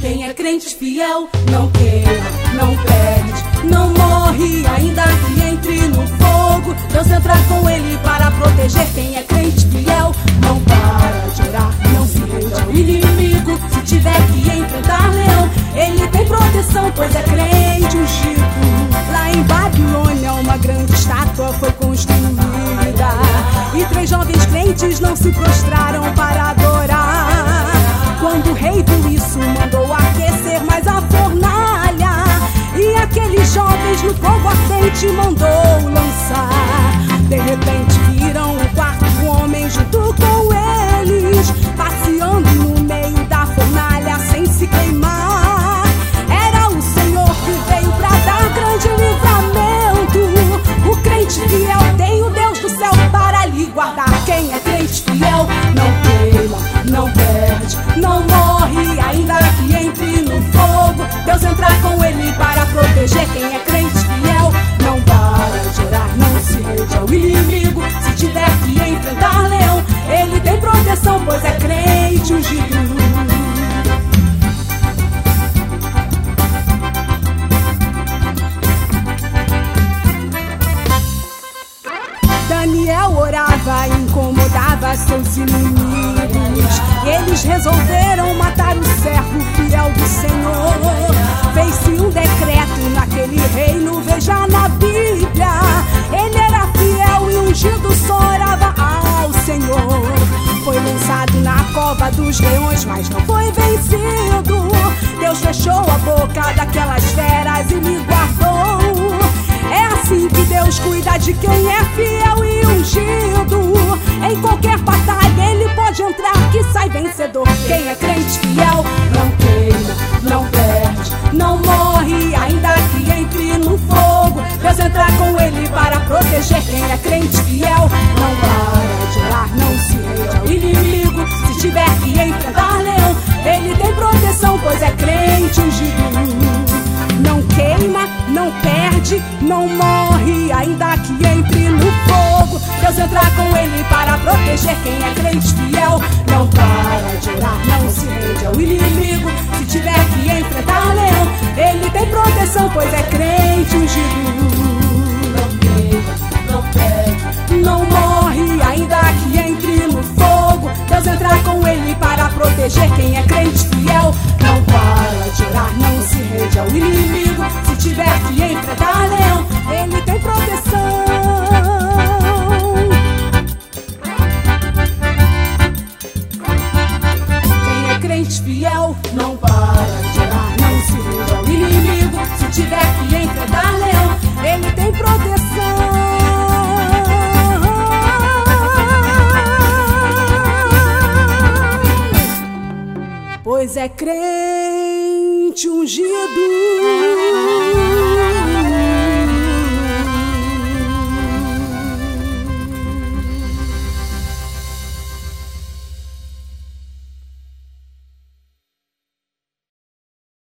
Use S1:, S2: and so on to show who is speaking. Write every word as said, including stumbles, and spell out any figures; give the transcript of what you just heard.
S1: Quem é crente fiel não queima, não perde, não morre, ainda que entre no fogo. Deus entra com ele para proteger. Quem é crente fiel não para de orar, não se rende ao inimigo. Se tiver que enfrentar leão, ele tem proteção, pois é crente ungido. Lá em Babilônia uma grande estátua foi construída, e três jovens crentes não se prostraram para adorar. Quando o rei viu isso, mandou aquecer mais a fornalha, e aqueles jovens no fogo ardente mandou lançar. De repente viram um quarto homem junto com eles, passeando no meio da fornalha sem se queimar. Era o Senhor que veio pra dar grande livramento. O crente fiel tem o Deus do céu para lhe guardar. Quem é crente fiel não queima, não perde, não morre, ainda que entre no fogo. Deus entra com ele para proteger. Quem é crente fiel não para de orar, não se rende ao inimigo. Se tiver que enfrentar leão, ele tem proteção, pois é crente ungido. Daniel orava e incomodava seus inimigos. Eles resolveram matar o servo fiel do Senhor. Fez-se um decreto naquele reino, veja na Bíblia. Ele era fiel e ungido, só orava ao Senhor. Foi lançado na cova dos leões, mas não foi vencido. Deus fechou a boca daquelas feras e me guardou. É assim que Deus cuida de quem é fiel e ungido. Em qualquer batalha ele pode entrar que sai vencedor. Quem é crente fiel não queima, não perde, não morre, ainda que entre no fogo. Deus entra com ele para proteger. Quem é crente fiel não para de orar, não se rende ao inimigo. Se tiver que enfrentar leão, ele tem proteção, pois é crente ungido. Não queima, não perde, não morre, ainda que entre no fogo. Deus entra com ele para proteger. Quem é crente fiel não para de orar, não se rende ao inimigo. Se tiver que enfrentar leão, ele tem proteção, pois é crente ungido. Não queima, não perde, não morre, ainda que entre no fogo. Deus entra com ele para proteger. Quem é crente fiel não para de orar, não se rende ao inimigo. Se tiver que enfrentar leão, ele tem proteção. Quem é crente fiel não para de orar, não se rende ao inimigo. Se tiver que enfrentar leão, ele tem proteção. Pois é crente